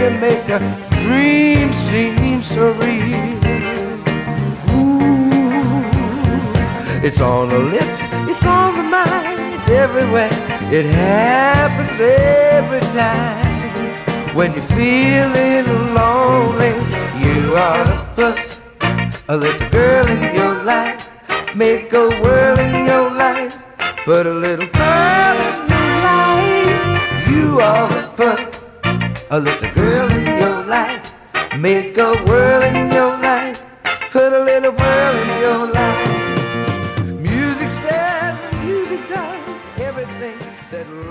you make a dream seem so real. Ooh, it's on the lips, it's on the mind, it's everywhere. It happens every time. When you're feeling lonely, you ought to put a little girl in your life. Make a whirl in your life. Put a little girl in your life. You ought to put a little girl in your life. Make a whirl in your life. Put a little whirl in your life. Music says and music does everything that